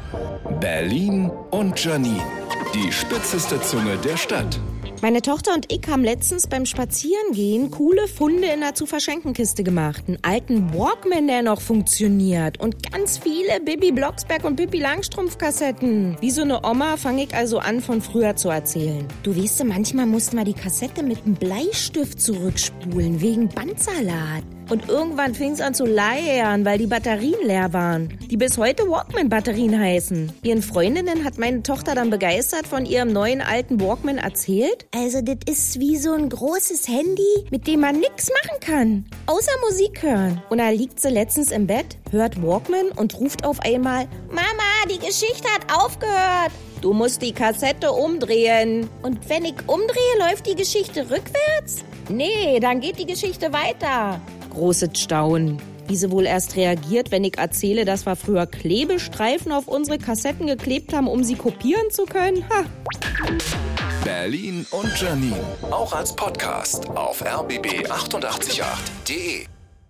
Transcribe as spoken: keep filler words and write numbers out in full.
Berlin und Janine, die spitzeste Zunge der Stadt. Meine Tochter und ich haben letztens beim Spazierengehen coole Funde in der Zu-Verschenken-Kiste gemacht. Einen alten Walkman, der noch funktioniert. Und ganz viele Bibi Blocksberg und Pippi Langstrumpf-Kassetten. Wie so eine Oma fange ich also an, von früher zu erzählen. Du weißt, manchmal mussten wir die Kassette mit einem Bleistift zurückspulen, wegen Bandsalat. Und irgendwann fing es an zu leiern, weil die Batterien leer waren. Die bis heute Walkman-Batterien heißen. Ihren Freundinnen hat meine Tochter dann begeistert von ihrem neuen alten Walkman erzählt. Also das ist wie so ein großes Handy, mit dem man nichts machen kann. Außer Musik hören. Und da liegt sie letztens im Bett, hört Walkman und ruft auf einmal: Mama, die Geschichte hat aufgehört. Du musst die Kassette umdrehen. Und wenn ich umdrehe, läuft die Geschichte rückwärts? Nee, dann geht die Geschichte weiter. Großes Staunen. Wie sie wohl erst reagiert, wenn ich erzähle, dass wir früher Klebestreifen auf unsere Kassetten geklebt haben, um sie kopieren zu können. Ha. Berlin und Janine, auch als Podcast auf r b b acht acht acht punkt de.